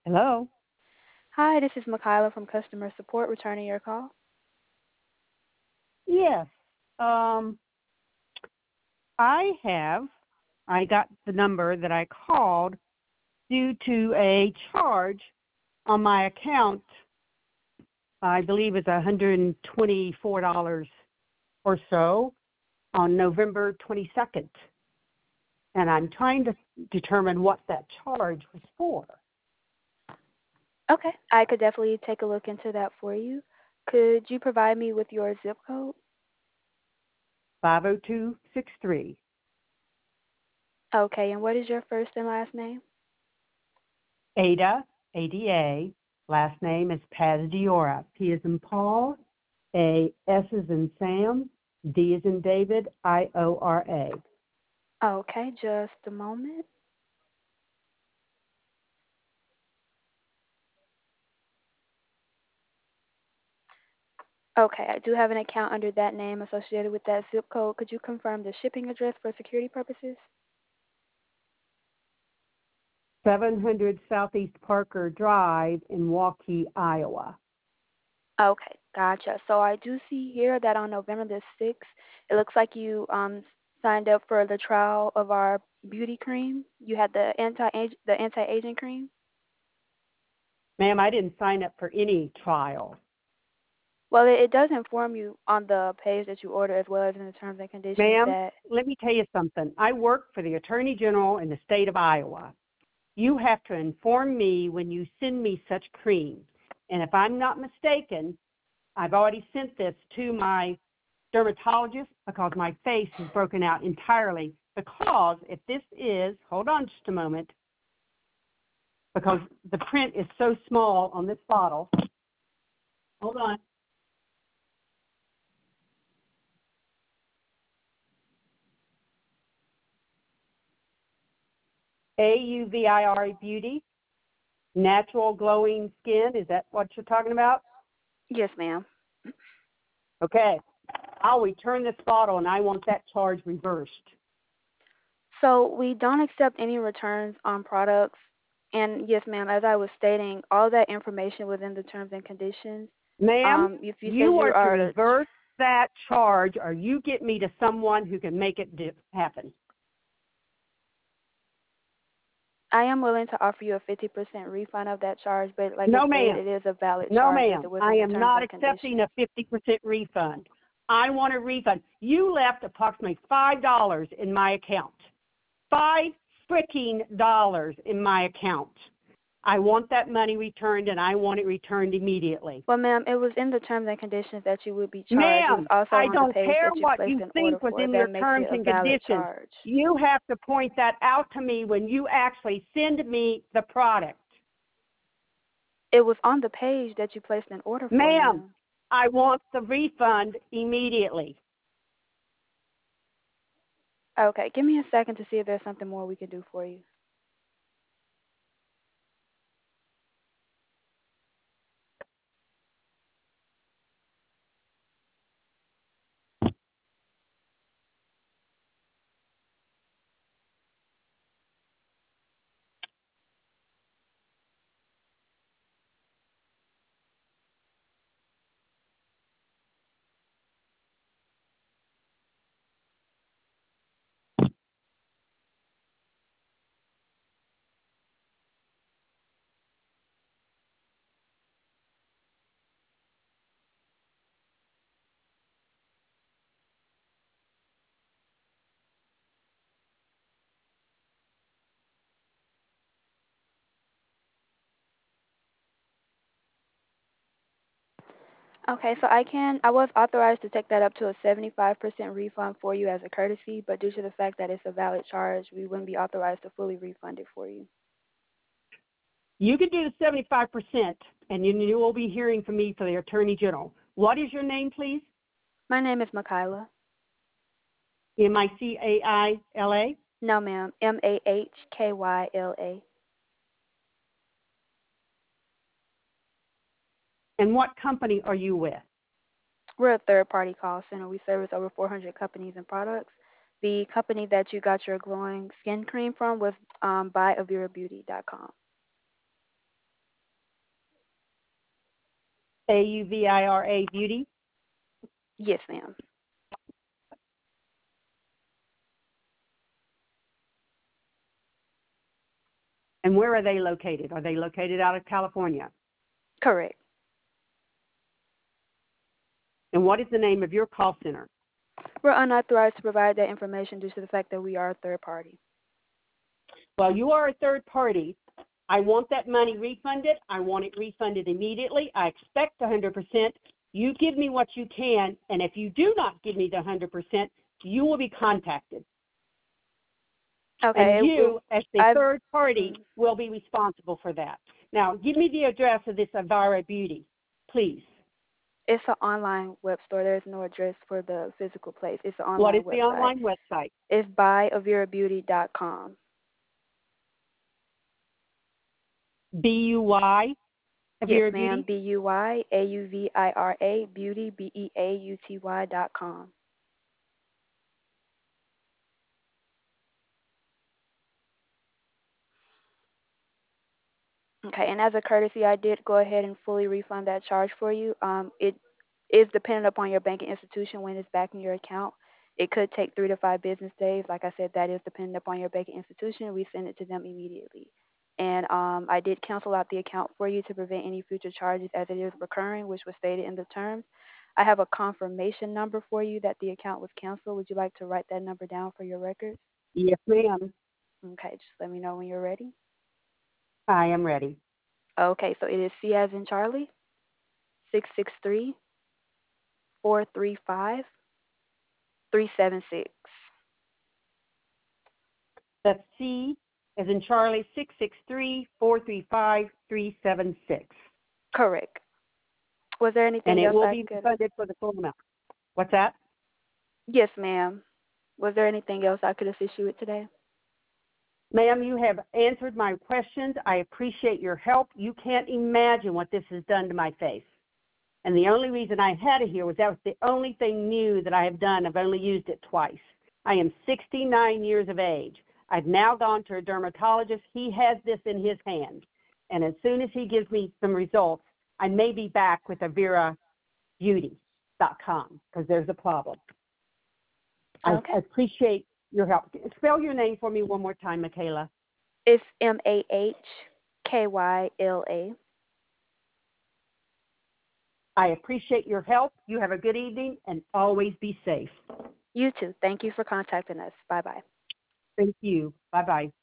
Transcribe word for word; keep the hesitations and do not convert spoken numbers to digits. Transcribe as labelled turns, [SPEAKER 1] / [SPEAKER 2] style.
[SPEAKER 1] Hello?
[SPEAKER 2] Hi, this is Makayla from customer support returning your call.
[SPEAKER 1] Yes. Um, I have, I got the number that I called due to a charge on my account. I believe it's one hundred twenty-four dollars or so on November twenty-second. And I'm trying to determine what that charge was for.
[SPEAKER 2] Okay, I could definitely take a look into that for you. Could you provide me with your zip code?
[SPEAKER 1] five oh two six three.
[SPEAKER 2] Okay, and what is your first and last name?
[SPEAKER 1] Ada, A D A. Last name is Pazdiora. P is in Paul, A, S is in Sam, D is in David, I O R A.
[SPEAKER 2] Okay, just a moment. Okay, I do have an account under that name associated with that zip code. Could you confirm the shipping address for security purposes?
[SPEAKER 1] seven hundred Southeast Parker Drive in Waukee, Iowa.
[SPEAKER 2] Okay, gotcha. So I do see here that on November the sixth, it looks like you um signed up for the trial of our beauty cream. You had the anti the anti-aging cream.
[SPEAKER 1] Ma'am, I didn't sign up for any trial.
[SPEAKER 2] Well, it, it does inform you on the page that you order as well as in the terms and conditions
[SPEAKER 1] Ma'am,
[SPEAKER 2] that.
[SPEAKER 1] let me tell you something. I work for the Attorney General in the state of Iowa. You have to inform me when you send me such cream. And if I'm not mistaken, I've already sent this to my dermatologist because my face is broken out entirely. Because if this is, hold on just a moment, because the print is so small on this bottle. Hold on. A U V I R E Beauty, natural glowing skin. Is that what you're talking about?
[SPEAKER 2] Yes, ma'am.
[SPEAKER 1] Okay. I'll return this bottle and I want that charge reversed.
[SPEAKER 2] So we don't accept any returns on products. And yes, ma'am, as I was stating, all that information within the terms and conditions.
[SPEAKER 1] Ma'am,
[SPEAKER 2] Um, if you said
[SPEAKER 1] you
[SPEAKER 2] you
[SPEAKER 1] are to
[SPEAKER 2] are the
[SPEAKER 1] reverse that charge or you get me to someone who can make it di- happen.
[SPEAKER 2] I am willing to offer you a fifty percent refund of that charge, but like I
[SPEAKER 1] No,
[SPEAKER 2] stated,
[SPEAKER 1] ma'am.
[SPEAKER 2] it is a valid
[SPEAKER 1] No,
[SPEAKER 2] charge as
[SPEAKER 1] ma'am.
[SPEAKER 2] it was
[SPEAKER 1] I
[SPEAKER 2] in the
[SPEAKER 1] am
[SPEAKER 2] terms
[SPEAKER 1] not
[SPEAKER 2] and
[SPEAKER 1] accepting
[SPEAKER 2] conditions.
[SPEAKER 1] a fifty percent refund. I want a refund. You left approximately five dollars in my account. Five freaking dollars in my account. I want that money returned and I want it returned immediately.
[SPEAKER 2] Well, ma'am, it was in the terms and conditions that you would be charged. It was
[SPEAKER 1] Ma'am,
[SPEAKER 2] also
[SPEAKER 1] I
[SPEAKER 2] on the
[SPEAKER 1] don't
[SPEAKER 2] page
[SPEAKER 1] care
[SPEAKER 2] that you
[SPEAKER 1] what
[SPEAKER 2] placed
[SPEAKER 1] you
[SPEAKER 2] an order
[SPEAKER 1] think was
[SPEAKER 2] for.
[SPEAKER 1] in your
[SPEAKER 2] That makes
[SPEAKER 1] terms
[SPEAKER 2] it a
[SPEAKER 1] and
[SPEAKER 2] valid
[SPEAKER 1] conditions.
[SPEAKER 2] charge.
[SPEAKER 1] You have to point that out to me when you actually send me the product.
[SPEAKER 2] It was on the page that you placed an order for,
[SPEAKER 1] Ma'am,
[SPEAKER 2] ma'am.
[SPEAKER 1] I want the refund immediately.
[SPEAKER 2] Okay, give me a second to see if there's something more we can do for you. Okay, so I can, I was authorized to take that up to a seventy-five percent refund for you as a courtesy, but due to the fact that it's a valid charge, we wouldn't be authorized to fully refund it for you.
[SPEAKER 1] You can do the seventy-five percent, and you, you will be hearing from me for the Attorney General. What is your name, please?
[SPEAKER 2] My name is Makayla.
[SPEAKER 1] M I C A I L A?
[SPEAKER 2] No, ma'am. M A H K Y L A.
[SPEAKER 1] And what company are you with?
[SPEAKER 2] We're a third-party call center. We service over four hundred companies and products. The company that you got your glowing skin cream from was um, buy avira beauty dot com.
[SPEAKER 1] A U V I R A Beauty?
[SPEAKER 2] Yes, ma'am.
[SPEAKER 1] And where are they located? Are they located out of California?
[SPEAKER 2] Correct.
[SPEAKER 1] And what is the name of your call center?
[SPEAKER 2] We're unauthorized to provide that information due to the fact that we are a third party.
[SPEAKER 1] Well, you are a third party. I want that money refunded. I want it refunded immediately. I expect one hundred percent. You give me what you can, and if you do not give me the one hundred percent, you will be contacted.
[SPEAKER 2] Okay.
[SPEAKER 1] And you, as the
[SPEAKER 2] I've,
[SPEAKER 1] third party,
[SPEAKER 2] mm,
[SPEAKER 1] will be responsible for that. Now, give me the address of this Avira Beauty, please.
[SPEAKER 2] It's an online web store. There's no address for the physical place. It's an online
[SPEAKER 1] What is
[SPEAKER 2] website.
[SPEAKER 1] the online website?
[SPEAKER 2] It's buy avira beauty dot com.
[SPEAKER 1] B U Y,
[SPEAKER 2] Yes,
[SPEAKER 1] Avira
[SPEAKER 2] ma'am.
[SPEAKER 1] Beauty?
[SPEAKER 2] B U Y A U V I R A beauty B E A U T Y dot com. Okay, and as a courtesy, I did go ahead and fully refund that charge for you. Um, it is dependent upon your banking institution when it's back in your account. It could take three to five business days. Like I said, that is dependent upon your banking institution. We send it to them immediately. And um, I did cancel out the account for you to prevent any future charges as it is recurring, which was stated in the terms. I have a confirmation number for you that the account was canceled. Would you like to write that number down for your records?
[SPEAKER 1] Yes, ma'am.
[SPEAKER 2] Okay, just let me know when you're ready.
[SPEAKER 1] I am ready.
[SPEAKER 2] Okay, so it is C as in Charlie, six six three, four three five, three seven six.
[SPEAKER 1] That's C as in Charlie, six six three, four three five, three seven six.
[SPEAKER 2] Correct. Was there anything
[SPEAKER 1] And it
[SPEAKER 2] else
[SPEAKER 1] will
[SPEAKER 2] I
[SPEAKER 1] be
[SPEAKER 2] could?
[SPEAKER 1] refunded for the full amount. What's that?
[SPEAKER 2] Yes, ma'am. Was there anything else I could assist you with today?
[SPEAKER 1] Ma'am, you have answered my questions. I appreciate your help. You can't imagine what this has done to my face. And the only reason I had it here was that was the only thing new that I have done. I've only used it twice. I am sixty-nine years of age. I've now gone to a dermatologist. He has this in his hands. And as soon as he gives me some results, I may be back with avira beauty dot com because there's a problem.
[SPEAKER 2] Okay.
[SPEAKER 1] I appreciate your help. Spell your name for me one more time, Michaela.
[SPEAKER 2] It's M A H K Y L A.
[SPEAKER 1] I appreciate your help. You have a good evening and always be safe.
[SPEAKER 2] You too. Thank you for contacting us. Bye bye.
[SPEAKER 1] Thank you. Bye-bye.